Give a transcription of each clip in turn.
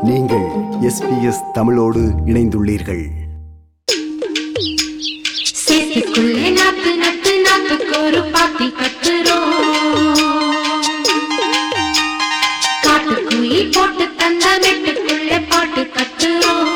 நீங்கள் SBS தமிழோடு இணைந்துள்ளீர்கள். சேத்துக்குள்ளே நாத்து நட்டு நாத்துக்கு ஒரு பாத்தி கட்டுறோம். காட்டுக்குள்ளே போட்டு தந்த நெட்டுக்குள்ளே பாட்டு கட்டுறோம்.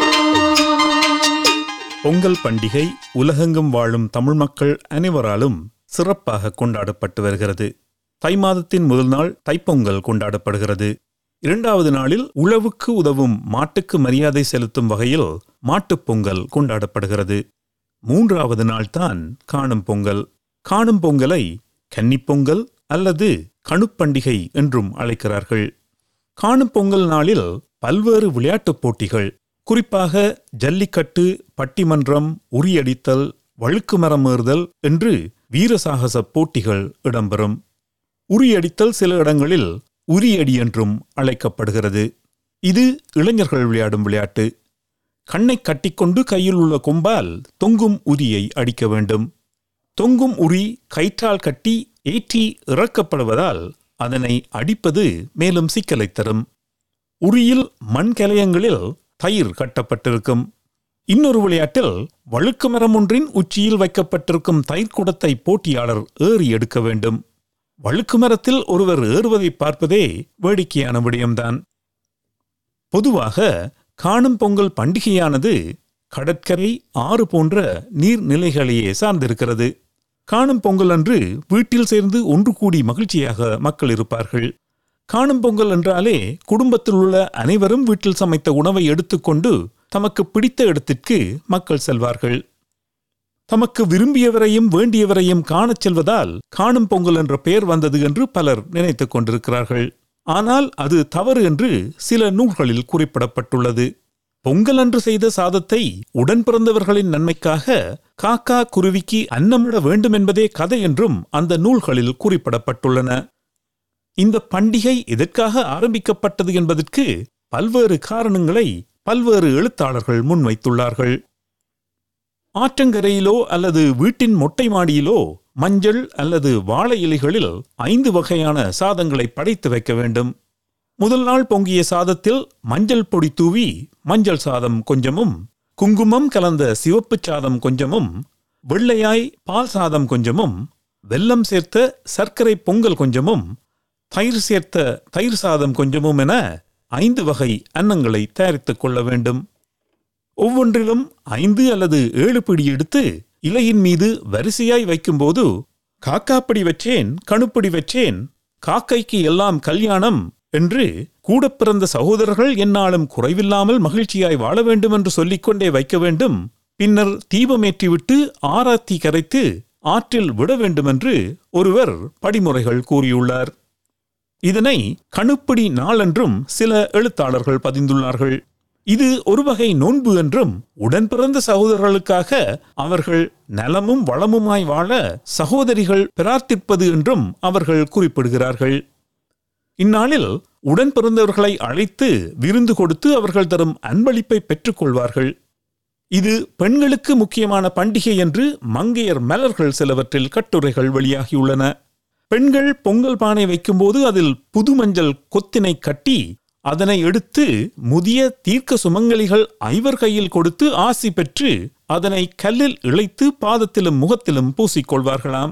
பொங்கல் பண்டிகை உலகெங்கும் வாழும் தமிழ் மக்கள் அனைவராலும் சிறப்பாக கொண்டாடப்பட்டு வருகிறது. தை மாதத்தின் முதல் நாள் தைப்பொங்கல் கொண்டாடப்படுகிறது. இரண்டாவது நாளில் உழவுக்கு உதவும் மாட்டுக்கு மரியாதை செலுத்தும் வகையில் மாட்டுப் பொங்கல் கொண்டாடப்படுகிறது. மூன்றாவது நாள்தான் காணும் பொங்கல். காணும் பொங்கலை கன்னிப்பொங்கல் அல்லது கணுப்பண்டிகை என்றும் அழைக்கிறார்கள். காணும் பொங்கல் நாளில் பல்வேறு விளையாட்டுப் போட்டிகள், குறிப்பாக ஜல்லிக்கட்டு, பட்டிமன்றம், உரியடித்தல், வழுக்கு மரம் ஏறுதல் என்று வீரசாகச போட்டிகள் இடம்பெறும். உரியடித்தல் சில இடங்களில் உரியடி என்றும் அழைக்கப்படுகிறது. இது இளைஞர்கள் விளையாடும் விளையாட்டு. கண்ணை கட்டிக்கொண்டு கையில் உள்ள கொம்பால் தொங்கும் உரியை அடிக்க வேண்டும். தொங்கும் உரி கயிற்றால் கட்டி ஏற்றி இறக்கப்படுவதால் அதனை அடிப்பது மேலும் சிக்கலை தரும். உரியில் மண் கலையங்களில் தயிர் கட்டப்பட்டிருக்கும். இன்னொரு விளையாட்டில் வழுக்கு மரம் ஒன்றின் உச்சியில் வைக்கப்பட்டிருக்கும் தயிர் குடத்தை போட்டியாளர் ஏறி எடுக்க வேண்டும். வழுக்கு மரத்தில் ஒருவர் ஏறுவதை பார்ப்பதே வேடிக்கையான விடயம்தான். பொதுவாக காணும் பொங்கல் பண்டிகையானது கடற்கரை, ஆறு போன்ற நீர்நிலைகளையே சார்ந்திருக்கிறது. காணும் பொங்கல் அன்று வீட்டில் சேர்ந்து ஒன்று கூடி மகிழ்ச்சியாக மக்கள் இருப்பார்கள். காணும் பொங்கல் என்றாலே குடும்பத்தில் உள்ள அனைவரும் வீட்டில் சமைத்த உணவை எடுத்துக்கொண்டு தமக்கு பிடித்த இடத்திற்கு மக்கள் செல்வார்கள். தமக்கு விரும்பியவரையும் வேண்டியவரையும் காணச் செல்வதால் காணும் பொங்கல் என்ற பெயர் வந்தது என்று பலர் நினைத்துக் கொண்டிருக்கிறார்கள். ஆனால் அது தவறு என்று சில நூல்களில் குறிப்பிடப்பட்டுள்ளது. பொங்கல் அன்று செய்த சாதத்தை உடன் பிறந்தவர்களின் நன்மைக்காக காக்கா குருவிக்கு அன்னமிட வேண்டும் என்பதே கதை என்றும் அந்த நூல்களில் குறிப்பிடப்பட்டுள்ளன. இந்த பண்டிகை எதற்காக ஆரம்பிக்கப்பட்டது என்பதற்கு பல்வேறு காரணங்களை பல்வேறு எழுத்தாளர்கள் முன்வைத்துள்ளார்கள். ஆற்றங்கரையிலோ அல்லது வீட்டின் மொட்டை மாடியிலோ மஞ்சள் அல்லது வாழை இலைகளில் 5 வகையான சாதங்களை படைத்து வைக்க வேண்டும். முதல் நாள் பொங்கிய சாதத்தில் மஞ்சள் பொடி தூவி மஞ்சள் சாதம் கொஞ்சமும், குங்குமம் கலந்த சிவப்பு சாதம் கொஞ்சமும், வெள்ளையாய் பால் சாதம் கொஞ்சமும், வெல்லம் சேர்த்த சர்க்கரை பொங்கல் கொஞ்சமும், தயிர் சேர்த்த தயிர் சாதம் கொஞ்சமும் என 5 வகை அன்னங்களை தயாரித்துக் கொள்ள வேண்டும். ஒவ்வொன்றிலும் 5 அல்லது 7 பிடி எடுத்து இலையின் மீது வரிசையாய் வைக்கும்போது காக்காப்படி வச்சேன், கணுப்படி வச்சேன், காக்கைக்கு எல்லாம் கல்யாணம் என்று கூட பிறந்த சகோதரர்கள் என்னாலும் குறைவில்லாமல் மகிழ்ச்சியாய் வாழ வேண்டும் என்று சொல்லிக்கொண்டே வைக்க வேண்டும். பின்னர் தீபமேற்றிவிட்டு ஆராத்தி கரைத்து ஆற்றில் விட வேண்டும் என்று ஒருவர் படிமுறைகள் கூறியுள்ளார். இதனை கணுப்படி நாள் என்றும் சில எழுத்தாளர்கள் பதிந்துள்ளார்கள். இது ஒரு வகை நோன்பு என்றும், உடன் பிறந்த சகோதரர்களுக்காக அவர்கள் நலமும் வளமுமாய் வாழ சகோதரிகள் பிரார்த்திப்பது என்றும் அவர்கள் குறிப்பிடுகிறார்கள். இந்நாளில் உடன் பிறந்தவர்களை அழைத்து விருந்து கொடுத்து அவர்கள் தரும் அன்பளிப்பை பெற்றுக்கொள்வார்கள். இது பெண்களுக்கு முக்கியமான பண்டிகை என்று மங்கையர் மலர்கள் சிலவற்றில் கட்டுரைகள் வெளியாகியுள்ளன. பெண்கள் பொங்கல் பானை வைக்கும்போது அதில் புது மஞ்சள் கொத்தினை கட்டி அதனை எடுத்து முதிய தீர்க்க சுமங்கலிகள் 5 கையில் கொடுத்து ஆசி பெற்று அதனை கல்லில் இழைத்து பாதத்திலும் முகத்திலும் பூசிக்கொள்வார்களாம்.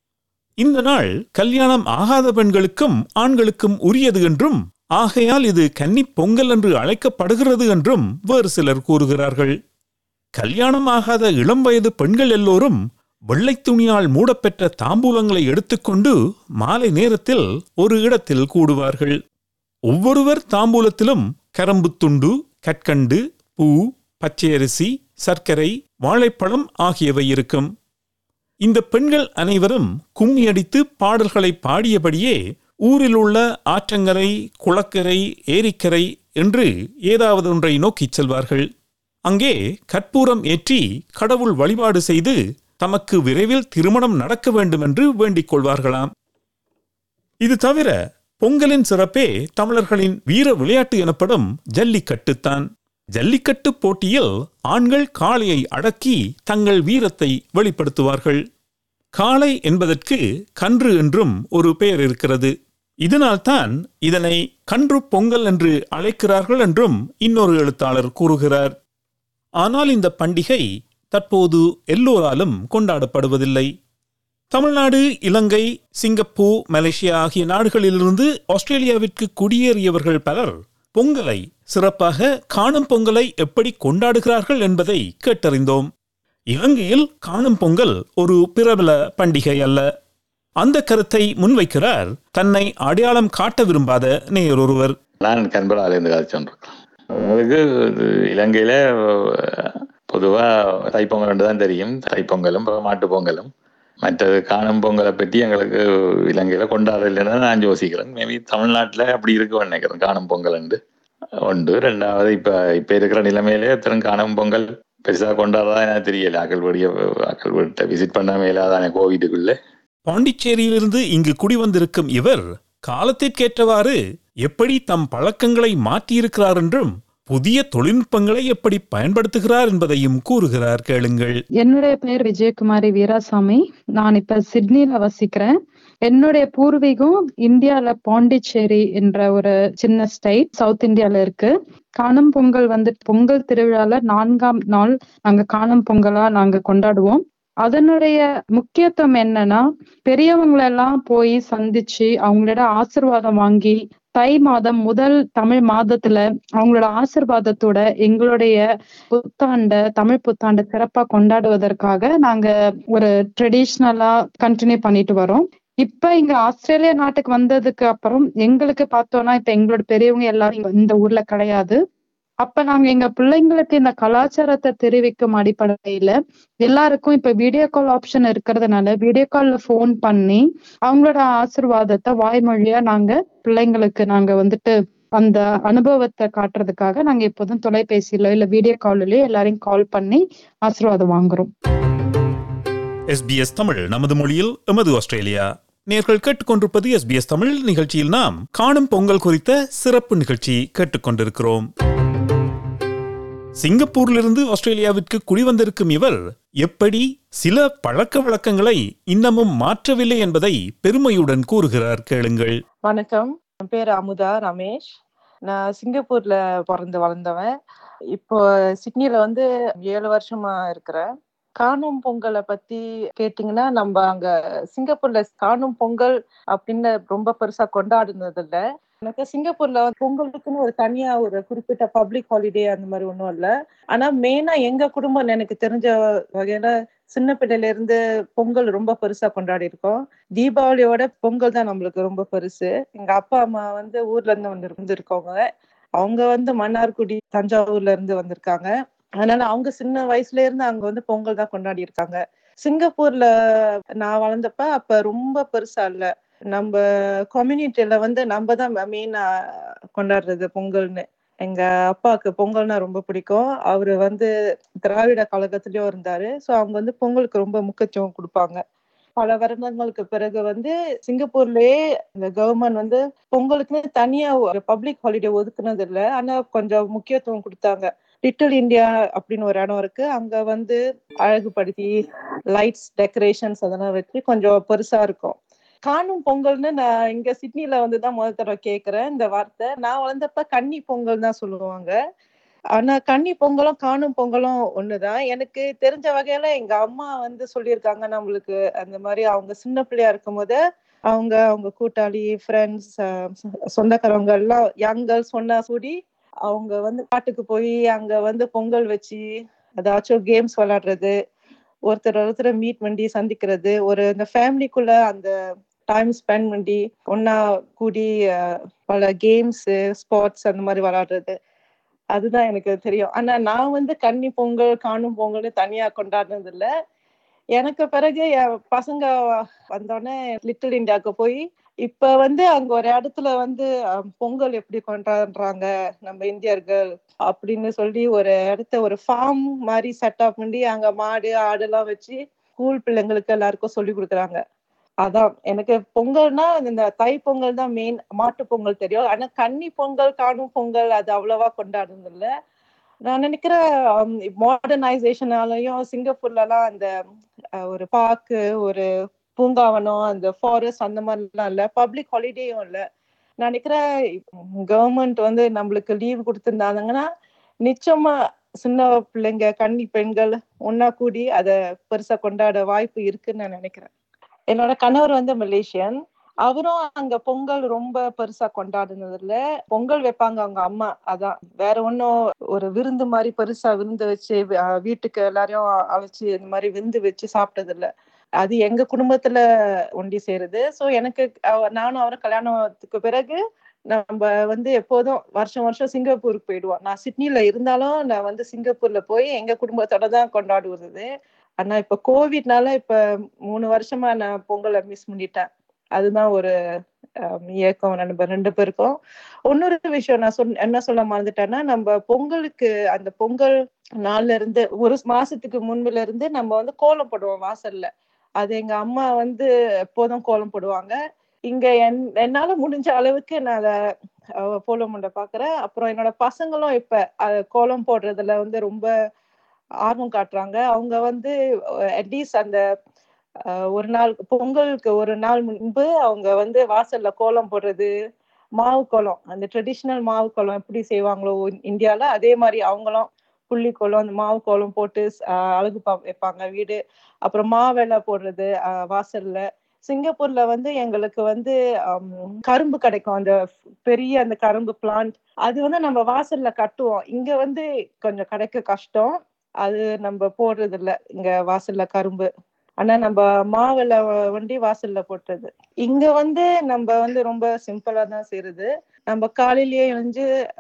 இந்த நாள் கல்யாணம் ஆகாத பெண்களுக்கும் ஆண்களுக்கும் உரியது என்றும், ஆகையால் இது கன்னிப் பொங்கல் என்று அழைக்கப்படுகிறது என்றும் வேறு சிலர் கூறுகிறார்கள். கல்யாணம் ஆகாத இளம் வயது பெண்கள் எல்லோரும் வெள்ளை துணியால் மூடப்பெற்ற தாம்பூலங்களை எடுத்துக்கொண்டு மாலை நேரத்தில் ஒரு இடத்தில் கூடுவார்கள். ஒவ்வொருவர் தாம்பூலத்திலும் கரம்புத்துண்டு, கற்கண்டு, பூ, பச்சையரிசி, சர்க்கரை, வாழைப்பழம் ஆகியவை இருக்கும். இந்த பெண்கள் அனைவரும் கும்மியடித்து பாடல்களை பாடியபடியே ஊரில் உள்ள ஆற்றங்கரை, குளக்கரை, ஏரிக்கரை என்று ஏதாவது ஒன்றை நோக்கிச் செல்வார்கள். அங்கே கற்பூரம் ஏற்றி கடவுள் வழிபாடு செய்து தமக்கு விரைவில் திருமணம் நடக்க வேண்டும் என்று வேண்டிக் கொள்வார்களாம். இது தவிர பொங்கலின் சிறப்பே தமிழர்களின் வீர விளையாட்டு எனப்படும் ஜல்லிக்கட்டுத்தான். ஜல்லிக்கட்டு போட்டியில் ஆண்கள் காளையை அடக்கி தங்கள் வீரத்தை வெளிப்படுத்துவார்கள். காளை என்பதற்கு கன்று என்றும் ஒரு பெயர் இருக்கிறது. இதனால்தான் இதனை கன்று பொங்கல் என்று அழைக்கிறார்கள் என்றும் இன்னொரு எழுத்தாளர் கூறுகிறார். ஆனால் இந்த பண்டிகை தற்போது எல்லோராலும் கொண்டாடப்படுவதில்லை. தமிழ்நாடு, இலங்கை, சிங்கப்பூர், மலேசியா ஆகிய நாடுகளிலிருந்து ஆஸ்திரேலியாவிற்கு குடியேறியவர்கள் பலர் பொங்கலை, சிறப்பாக காணும் பொங்கலை எப்படி கொண்டாடுகிறார்கள் என்பதை கேட்டறிந்தோம். இலங்கையில் காணும் பொங்கல் ஒரு பிரபல பண்டிகை அல்ல. அந்த கருத்தை முன்வைக்கிறார் தன்னை அடையாளம் காட்ட விரும்பாத நேயர் ஒருவர். நான் கன்பராலேருந்து கதைச்சொன்றிருக்கேன். உங்களுக்கு இலங்கையில பொதுவா தைப்பொங்கல் தான் தெரியும். தைப்பொங்கலும் மாட்டு பொங்கலும். மற்றது காணும் பொங்கலை பற்றி எங்களுக்கு இலங்கையில கொண்டாடலைன்னு நான் யோசிக்கிறேன். மேபி தமிழ்நாட்டில் அப்படி இருக்கு நினைக்கிறேன். காணும் பொங்கல் உண்டு. ரெண்டாவது இப்ப இருக்கிற நிலைமையிலே காணும் பொங்கல் பெருசா கொண்டாடுறதா எனக்கு தெரியல. ஆக்கள் வீட்டை விசிட் பண்ண மேலாதான கோவிலுக்குள்ள. பாண்டிச்சேரியிலிருந்து இங்கு குடிவந்திருக்கும் இவர் காலத்திற்கேற்றவாறு எப்படி தம் பழக்கங்களை மாற்றியிருக்கிறார் என்றும் புதிய தொழில்நுட்பங்களை எப்படி பயன்படுத்துகிறார் என்பதையும் கூறுகிறார். கேளுங்கள். என்னுடைய பெயர் விஜயகுமாரி வீராசாமி. நான் இப்ப சிட்னில வசிக்கிறேன். என்னுடைய பூர்வீகம் இந்தியால பாண்டிச்சேரி என்ற ஒரு சின்ன ஸ்டேட் சவுத் இந்தியால இருக்கு. காணும் பொங்கல் பொங்கல் திருவிழால 4ஆம் நாள் நாங்க காணும் பொங்கலா நாங்க கொண்டாடுவோம். அதனுடைய முக்கியத்துவம் என்னன்னா, பெரியவங்களெல்லாம் போய் சந்திச்சு அவங்களோட ஆசீர்வாதம் வாங்கி, தை மாதம் முதல் தமிழ் மாதத்துல அவங்களோட ஆசீர்வாதத்தோட எங்களுடைய தமிழ் புத்தாண்டை சிறப்பா கொண்டாடுவதற்காக நாங்க ஒரு ட்ரெடிஷ்னலா கண்டினியூ பண்ணிட்டு வரோம். இப்ப இங்க ஆஸ்திரேலியா நாட்டுக்கு வந்ததுக்கு அப்புறம் எங்களுக்கு பார்த்தோம்னா இப்ப எங்களோட பெரியவங்க எல்லாரும் இந்த ஊர்ல கிடையாது. அப்ப நாங்க எங்க பிள்ளைங்களுக்கு இந்த கலாச்சாரத்தை தெரிவிக்கும் அடிப்படையில எல்லாருக்கும் இப்ப வீடியோ கால் ஆப்ஷன் இருக்கிறதுனால வீடியோ கால்ல போன் பண்ணி அவங்களோட ஆசீர்வாதத்தை வாய்மொழியா நாங்க பிள்ளைங்களுக்கு நாங்க அந்த அனுபவத்தை காட்டுறதுக்காக நாங்க எப்போதும் தொலைபேசியிலோ இல்ல வீடியோ கால்லயோ எல்லாரையும் கால் பண்ணி ஆசீர்வாதம் வாங்குறோம். SBS தமிழ், நமது மொழியில் எமது ஆஸ்திரேலியா. நேர்கள் கேட்டுக்கொண்டிருப்பது SBS தமிழ். நிகழ்ச்சியில் நாம் காணும் பொங்கல் குறித்த சிறப்பு நிகழ்ச்சி கேட்டுக்கொண்டிருக்கிறோம். சிங்கப்பூரிலிருந்து ஆஸ்திரேலியாவிற்கு குடிவந்திருக்கும் இவர் எப்படி சில பழக்க வழக்கங்களை இன்னமும் மாற்றவில்லை என்பதை பெருமையுடன் கூறுகிறார். கேளுங்கள். வணக்கம், என் பேர் அமுதா ரமேஷ். நான் சிங்கப்பூர்ல பிறந்து வளர்ந்தவன். இப்போ சிட்னில 7 வருஷமா இருக்கிறேன். காணும் பொங்கலை பத்தி கேட்டீங்கன்னா, நம்ம அங்க சிங்கப்பூர்ல காணும் பொங்கல் அப்படின்னு ரொம்ப பெருசா கொண்டாடுனது இல்ல. எனக்கு சிங்கப்பூர்ல பொங்கலுக்குன்னு ஒரு தனியா ஒரு குறிப்பிட்ட பப்ளிக் ஹாலிடே அந்த மாதிரி ஒன்றும் இல்லை. ஆனா மெயினா எங்க குடும்பம் எனக்கு தெரிஞ்ச வகையில சின்ன பிள்ளையில இருந்து பொங்கல் ரொம்ப பெருசா கொண்டாடி இருக்கோம். தீபாவளியோட பொங்கல் தான் நம்மளுக்கு ரொம்ப பெருசு. எங்க அப்பா அம்மா ஊர்ல இருந்து வந்திருக்கவங்க. அவங்க மன்னார்குடி, தஞ்சாவூர்ல இருந்து வந்திருக்காங்க. அதனால அவங்க சின்ன வயசுல இருந்து அங்க பொங்கல் தான் கொண்டாடி இருக்காங்க. சிங்கப்பூர்ல நான் வளர்ந்தப்ப அப்ப ரொம்ப பெருசா இல்ல. நம்ம கம்யூனிட்டியில நம்ம தான் மெயினா கொண்டாடுறது பொங்கல்னு. எங்க அப்பாவுக்கு பொங்கல்னா ரொம்ப பிடிக்கும். அவரு திராவிட கழகத்திலயும் இருந்தாரு. சோ அவங்க பொங்கலுக்கு ரொம்ப முக்கியத்துவம் கொடுப்பாங்க. பல வருடங்களுக்கு பிறகு சிங்கப்பூர்லயே இந்த கவர்மெண்ட் பொங்கலுக்குன்னு தனியா ஒரு பப்ளிக் ஹாலிடே ஒதுக்குனது இல்ல. ஆனா கொஞ்சம் முக்கியத்துவம் கொடுத்தாங்க. லிட்டில் இந்தியா அப்படின்னு ஒரு இடம் இருக்கு. அங்க அழகுபடுத்தி லைட்ஸ், டெக்கரேஷன்ஸ் அதெல்லாம் வச்சு கொஞ்சம் பெருசா இருக்கும். காணும் பொங்கல்னு நான் இங்க சிட்னில தான் முதல் தடவை கேக்குறேன் இந்த வார்த்தை. நான் வளர்ந்தப்ப கன்னி பொங்கல் தான் சொல்லுவாங்க. ஆனா கன்னி பொங்கலும் காணும் பொங்கலும் ஒண்ணுதான். எனக்கு தெரிஞ்ச வகையில எங்க அம்மா சொல்லியிருக்காங்க நம்மளுக்கு. அந்த மாதிரி அவங்க சின்ன பிள்ளையா இருக்கும் போது அவங்க கூட்டாளி, ஃப்ரெண்ட்ஸ், சொந்தக்காரவங்க எல்லாம் யங் கேர்ள்ஸ் ஒன்னா கூடி அவங்க காட்டுக்கு போய் அங்க பொங்கல் வச்சு ஏதாச்சும் கேம்ஸ் விளையாடுறது, ஒருத்தர் மீட் பண்ணி சந்திக்கிறது, இந்த ஃபேமிலிக்குள்ள அந்த டைம் ஸ்பெண்ட் பண்ணி ஒன்னா கூடி பல கேம்ஸ், ஸ்போர்ட்ஸ் அந்த மாதிரி விளையாடுறது, அதுதான் எனக்கு தெரியும். ஆனா நான் கன்னி பொங்கல், காணும் பொங்கல்னு தனியா கொண்டாடுனது இல்ல. எனக்கு பிறகு என் பசங்க வந்தோடனே லிட்டில் இந்தியாவுக்கு போய் இப்ப அங்க ஒரு இடத்துல பொங்கல் எப்படி கொண்டாடுறாங்க நம்ம இந்தியர்கள் அப்படின்னு சொல்லி ஒரு இடத்த ஒரு ஃபார்ம் மாதிரி செட்டப் பண்ணி அங்க மாடு, ஆடு எல்லாம் வச்சு ஸ்கூல் பிள்ளைங்களுக்கு எல்லாருக்கும் சொல்லி கொடுக்குறாங்க. அதான் எனக்கு பொங்கல்னா இந்த தை பொங்கல் தான் மெயின். மாட்டு பொங்கல் தெரியும். ஆனா கன்னி பொங்கல், காணும் பொங்கல் அது அவ்வளவா கொண்டாடுறது இல்ல. நான் நினைக்கிறேன் மாடர்னைசேஷனாலையும் சிங்கப்பூர்ல எல்லாம் அந்த ஒரு பார்க்கு, ஒரு பூங்காவனம், அந்த ஃபாரஸ்ட் அந்த மாதிரிலாம் இல்ல. பப்ளிக் ஹாலிடேயும் இல்ல. நான் நினைக்கிறேன் கவர்மெண்ட் வந்து நம்மளுக்கு லீவ் கொடுத்திருந்தாங்கன்னா நிச்சயமா சின்ன பிள்ளைங்க, கன்னி பெண்கள் ஒன்னா கூடி அத பெருசா கொண்டாட வாய்ப்பு இருக்குன்னு நான் நினைக்கிறேன். என்னோட கணவர் வந்து மலேசியன். அவரும் அங்க பொங்கல் ரொம்ப பெருசா கொண்டாடுனது இல்ல. பொங்கல் வைப்பாங்க அவங்க அம்மா, அதான். வேற ஒண்ணும் ஒரு விருந்து மாதிரி பெருசா விருந்து வச்சு வீட்டுக்கு எல்லாரையும் அழைச்சு இந்த மாதிரி விருந்து வச்சு சாப்பிட்டது இல்ல. அது எங்க குடும்பத்துல ஒண்டி சேருது. சோ எனக்கு நானும் அவரும் கல்யாணத்துக்கு பிறகு நம்ம வந்து எப்போதும் வருஷம் வருஷம் சிங்கப்பூருக்கு போயிடுவோம். நான் சிட்னில இருந்தாலும் நான் வந்து சிங்கப்பூர்ல போய் எங்க குடும்பத்தோட தான் கொண்டாடுவது. ஆனா இப்ப கோவிட்னால இப்ப 3 வருஷமா நான் பொங்கலை மிஸ் பண்ணிட்டேன். அதுதான் ஒரு ஏக்கம் நம்ம 2 பேருக்கும். இன்னொரு விஷயம் நான் என்ன சொல்ல மறந்துட்டேன்னா, நம்ம பொங்கலுக்கு அந்த பொங்கல் நாள்ல இருந்து ஒரு மாசத்துக்கு முன்புல இருந்து நம்ம வந்து கோலம் போடுவோம் வாசல்ல. அது எங்க அம்மா வந்து எப்போதும் கோலம் போடுவாங்க. இங்க என்னால முடிஞ்ச அளவுக்கு நான் அதை ஃபாலோ பண்ண பாக்குறேன். அப்புறம் என்னோட பசங்களும் இப்ப கோலம் போடுறதுல வந்து ரொம்ப ஆர்வம் காட்டுறாங்க. அவங்க வந்து அட்லீஸ்ட் அந்த ஒரு நாள் பொங்கலுக்கு ஒரு நாள் முன்பு அவங்க வந்து வாசல்ல கோலம் போடுறது, மாவு கோலம், அந்த ட்ரெடிஷனல் மாவு கோலம் எப்படி செய்வாங்களோ இந்தியால, அதே மாதிரி அவங்களும் புள்ளி கோலம், அந்த மாவு கோலம் போட்டு அழகு வைப்பாங்க வீடு. அப்புறம் மாவெலை போடுறது வாசல்ல. சிங்கப்பூர்ல வந்து எங்களுக்கு வந்து கரும்பு கிடைக்கும், அந்த பெரிய அந்த கரும்பு பிளான்ட். அது வந்து நம்ம வாசல்ல கட்டுவோம். இங்க வந்து கொஞ்சம் கிடைக்க கஷ்டம். அது நம்ம போடுறது இல்ல இங்க வாசல்ல கரும்பு. ஆனா நம்ம மாவெலை வண்டி வாசல்ல போட்டுறது. இங்க வந்து நம்ம வந்து ரொம்ப சிம்பிளா தான் செய்யறது. நம்ம காலையிலேயே வந்து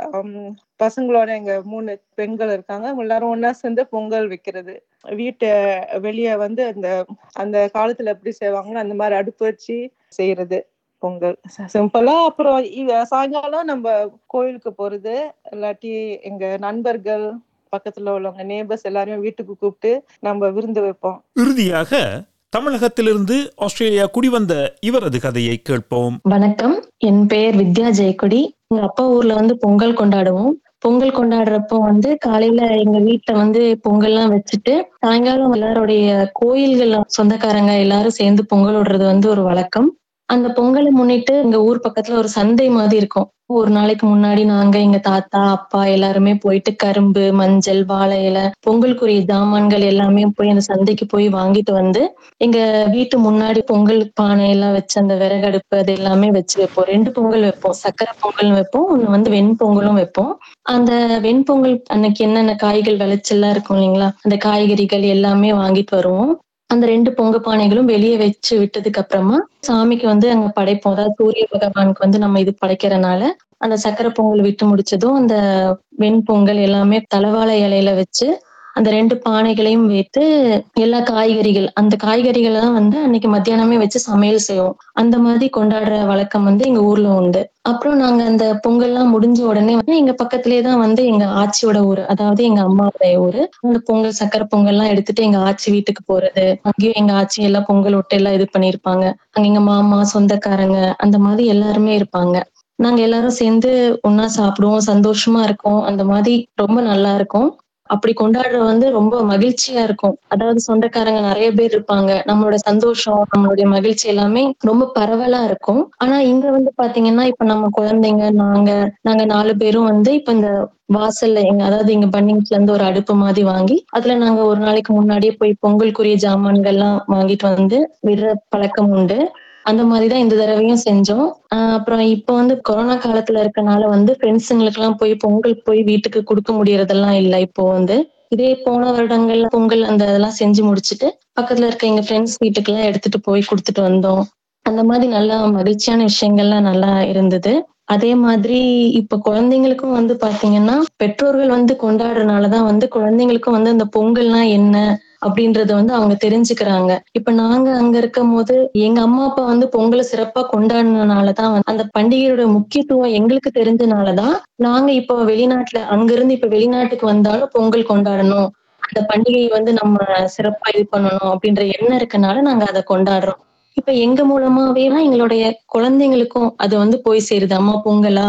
பசங்களோட எங்க 3 பெண்கள் இருக்காங்க, எல்லாரும் ஒன்னா சேர்ந்து பொங்கல் வைக்கிறது. வீட்டை வெளியே வந்து அந்த அந்த காலத்துல எப்படி செய்வாங்களோ அந்த மாதிரி அடுப்பு வச்சு செய்யறது பொங்கல் சிம்பிளா. அப்புறம் சாயங்காலம் நம்ம கோயிலுக்கு போறது, இல்லாட்டி எங்க நண்பர்கள் பக்கத்துல உள்ளவங்க நேபர்ஸ் எல்லாரையும் வீட்டுக்கு கூப்பிட்டு நம்ம விருந்து வைப்போம். இறுதியாக தமிழகத்திலிருந்து ஆஸ்திரேலியா குடிவந்த இவரது கதையை கேட்போம். வணக்கம், என் பெயர் வித்யா ஜெயக்கொடி. எங்க அப்பா ஊர்ல வந்து பொங்கல் கொண்டாடுவோம். பொங்கல் கொண்டாடுறப்போ வந்து காலையில எங்க வீட்டுல வந்து பொங்கல்லாம் வச்சுட்டு சாயங்காலம் எல்லாருடைய கோயில்கள் சொந்தக்காரங்க எல்லாரும் சேர்ந்து பொங்கல் விடுறது வந்து ஒரு வழக்கம். அந்த பொங்கலை முன்னிட்டு எங்க ஊர் பக்கத்துல ஒரு சந்தை மாதிரி இருக்கும். ஒரு நாளைக்கு முன்னாடி நாங்க எங்க தாத்தா அப்பா எல்லாருமே போயிட்டு கரும்பு, மஞ்சள், வாழை இலை, பொங்கலுக்குரிய ஜாமான்கள் எல்லாமே போய் அந்த சந்தைக்கு போய் வாங்கிட்டு வந்து எங்க வீட்டு முன்னாடி பொங்கல் பானை எல்லாம் வச்சு அந்த விறகடுப்பு அது எல்லாமே வச்சு வைப்போம். 2 பொங்கல் வைப்போம். சக்கரை பொங்கல் வைப்போம், ஒண்ணு வந்து வெண்பொங்கலும் வைப்போம். அந்த வெண்பொங்கல் அன்னைக்கு என்னென்ன காய்கள் விளைச்சல்லாம் இருக்கும் இல்லைங்களா, அந்த காய்கறிகள் எல்லாமே வாங்கிட்டு வருவோம். அந்த 2 பொங்க பானைகளும் வெளியே வச்சு விட்டதுக்கு அப்புறமா சாமிக்கு வந்து அங்க படைப்போம். அதாவது சூரிய பகவானுக்கு வந்து நம்ம இது படைக்கிறனால அந்த சக்கரை பொங்கல் விட்டு முடிச்சதும் அந்த வெண்பொங்கல் எல்லாமே தலவாழை இலையில வச்சு அந்த 2 பானைகளையும் வைத்து எல்லா காய்கறிகள் அந்த காய்கறிகளை தான் வந்து அன்னைக்கு மத்தியானமே வச்சு சமையல் செய்வோம். அந்த மாதிரி கொண்டாடுற வழக்கம் வந்து எங்க ஊர்ல உண்டு. அப்புறம் நாங்க அந்த பொங்கல்லாம் முடிஞ்ச உடனே வந்து எங்க பக்கத்திலேயே தான் வந்து எங்க ஆச்சியோட ஊரு, அதாவது எங்க அம்மாவுடைய ஊரு. அந்த பொங்கல் சக்கரை பொங்கல்லாம் எடுத்துட்டு எங்க ஆச்சி வீட்டுக்கு போறது, அங்கேயும் எங்க ஆச்சி எல்லாம் பொங்கல் ஒட்டை எல்லாம் இது பண்ணிருப்பாங்க. அங்க எங்க மாமா சொந்தக்காரங்க அந்த மாதிரி எல்லாருமே இருப்பாங்க. நாங்க எல்லாரும் சேர்ந்து ஒன்னா சாப்பிடுவோம், சந்தோஷமா இருக்கும். அந்த மாதிரி ரொம்ப நல்லா இருக்கும். அப்படி கொண்டாடுற வந்து ரொம்ப மகிழ்ச்சியா இருக்கும். அதாவது சொந்தக்காரங்க நிறைய பேர் இருப்பாங்க. நம்மளோட சந்தோஷம், நம்மளுடைய மகிழ்ச்சி எல்லாமே ரொம்ப பரவலா இருக்கும். ஆனா இங்க வந்து பாத்தீங்கன்னா இப்ப நம்ம குழந்தைங்க நாங்க 4 பேரும் வந்து இப்ப இந்த வாசல்ல அதாவது எங்க பன்னிங்ஸ்ல இருந்து ஒரு அடுப்பு மாதிரி வாங்கி அதுல நாங்க ஒரு நாளைக்கு முன்னாடியே போய் பொங்கலுக்குரிய ஜாமான்கள் எல்லாம் வாங்கிட்டு வந்து விடுற பழக்கம் உண்டு. அந்த மாதிரிதான் இந்த தடவையும் செஞ்சோம். அப்புறம் இப்ப வந்து கொரோனா காலத்துல இருக்கனால வந்து ஃப்ரெண்ட்ஸுங்களுக்கு எல்லாம் போய் பொங்கல் போய் வீட்டுக்கு கொடுக்க முடியறதெல்லாம் இல்லை. இப்போ வந்து இதே போன வருடங்கள்ல பொங்கல் அந்த இதெல்லாம் செஞ்சு முடிச்சுட்டு பக்கத்துல இருக்க எங்க ஃப்ரெண்ட்ஸ் வீட்டுக்கு எல்லாம் எடுத்துட்டு போய் கொடுத்துட்டு வந்தோம். அந்த மாதிரி நல்லா மகிழ்ச்சியான விஷயங்கள்லாம் நல்லா இருந்தது. அதே மாதிரி இப்ப குழந்தைங்களுக்கும் வந்து பாத்தீங்கன்னா பெற்றோர்கள் வந்து கொண்டாடுறதுனாலதான் வந்து குழந்தைங்களுக்கும் வந்து அந்த பொங்கல்னா என்ன அப்படின்றத வந்து அவங்க தெரிஞ்சுக்கிறாங்க. இப்ப நாங்க அங்க இருக்கும் போது எங்க அம்மா அப்பா வந்து பொங்கலை சிறப்பா கொண்டாடினாலதான் அந்த பண்டிகையோட முக்கியத்துவம் எங்களுக்கு தெரிஞ்சனாலதான் நாங்க இப்போ வெளிநாட்டுல அங்கிருந்து இப்ப வெளிநாட்டுக்கு வந்தாலும் பொங்கல் கொண்டாடணும், அந்த பண்டிகையை வந்து நம்ம சிறப்பா இது பண்ணணும் அப்படின்ற எண்ணம் இருக்கனால நாங்க அதை கொண்டாடுறோம். இப்ப எங்க மூலமாவே தான் எங்களுடைய குழந்தைங்களுக்கும் அது வந்து போய் சேருது. அம்மா பொங்கலா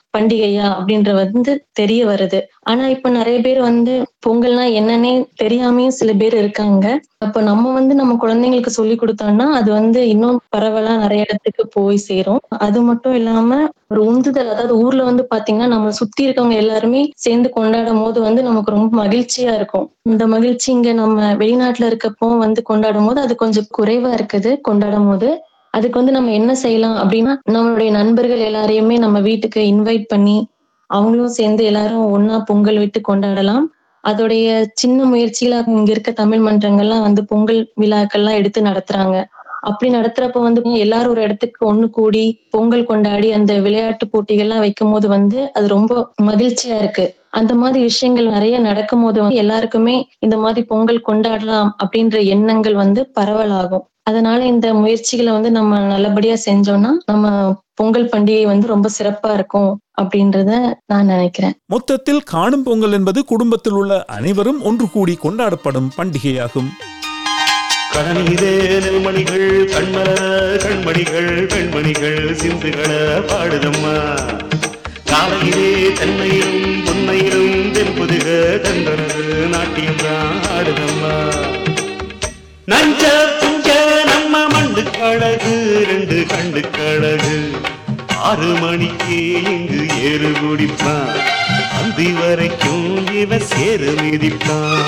பண்டிகையா அப்படின்ற வந்து தெரிய வருது. ஆனா இப்ப நிறைய பேர் வந்து பொங்கல்னா என்னன்னே தெரியாமையும் சில பேர் இருக்காங்க. அப்ப நம்ம வந்து நம்ம குழந்தைங்களுக்கு சொல்லி கொடுத்தோம்னா அது வந்து இன்னும் பரவலா நிறைய இடத்துக்கு போய் சேரும். அது மட்டும் இல்லாம ஒரு உந்துதல், அதாவது ஊர்ல வந்து பாத்தீங்கன்னா நம்ம சுத்தி இருக்கவங்க எல்லாருமே சேர்ந்து கொண்டாடும் போது வந்து நமக்கு ரொம்ப மகிழ்ச்சியா இருக்கும். இந்த மகிழ்ச்சி இங்க நம்ம வெளிநாட்டுல இருக்கப்போ வந்து கொண்டாடும் போது அது கொஞ்சம் குறைவா இருக்குது கொண்டாடும் போது. அதுக்கு வந்து நம்ம என்ன செய்யலாம் அப்படின்னா, நம்மளுடைய நண்பர்கள் எல்லாரையுமே நம்ம வீட்டுக்கு இன்வைட் பண்ணி, அவங்களும் சேர்ந்து எல்லாரும் ஒண்ணா பொங்கல் விட்டு கொண்டாடலாம். அதோடைய சின்ன முயற்சியில இங்க இருக்க தமிழ் மன்றங்கள்லாம் வந்து பொங்கல் விழாக்கள்லாம் எடுத்து நடத்துறாங்க. அப்படி நடத்துறப்ப வந்து எல்லாரும் ஒரு இடத்துக்கு ஒண்ணு கூடி பொங்கல் கொண்டாடி அந்த விளையாட்டு போட்டிகள்லாம் வைக்கும்போது வந்து அது ரொம்ப மகிழ்ச்சியா இருக்கு. அந்த மாதிரி விஷயங்கள் நிறைய நடக்கும்போது வந்து எல்லாருக்குமே இந்த மாதிரி பொங்கல் கொண்டாடலாம் அப்படின்ற எண்ணங்கள் வந்து பரவலாகும். அதனால இந்த முயற்சிகளை வந்து நம்ம நல்லபடியா செஞ்சோம்னா நம்ம பொங்கல் பண்டிகை வந்து ரொம்ப சிறப்பா இருக்கும் அப்படின்றத நான் நினைக்கிறேன். மொத்தத்தில் காணும் பொங்கல் என்பது குடும்பத்தில் உள்ள அனைவரும் ஒன்று கூடி கொண்டாடப்படும் பண்டிகையாகும். கடனிலே நெல்மணிகள் கண்மலர கண்மணிகள் பெண்மணிகள் சிந்துகள பாடுதம்மா. காலையிலே தென்னையிலும் பொன்னையிலும் தென்புதுக தந்தனது நாட்டியம் தான் ஆடுதம்மா. நஞ்ச புஞ்ச நம்ம மண்டு கழகு ரெண்டு கண்டு கழகு 6 மணிக்கு இங்கு ஏறு குடிப்பான். அந்தி வரைக்கும் இவன் சேரு மிதிப்பான்.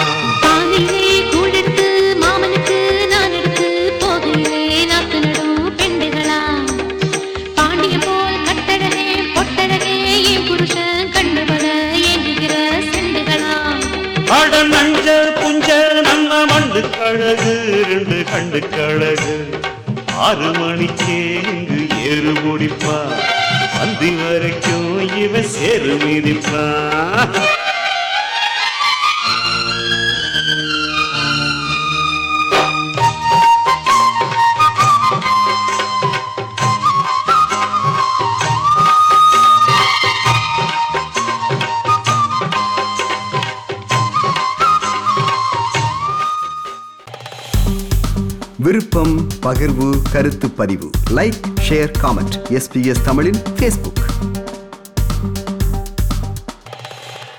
நஞ்ச புஞ்ச நம்ம மண்டு கழகு ரெண்டு கண்டு கழகு 6 மணிக்கே இங்கு ஏறு முடிப்பா. அந்தி வரைக்கும் இவன் சேரு மிதிப்பா. விருப்பம், பகிர்வு, கருத்து பதிவு. Like, share, comment. SBS தமிழின் Facebook.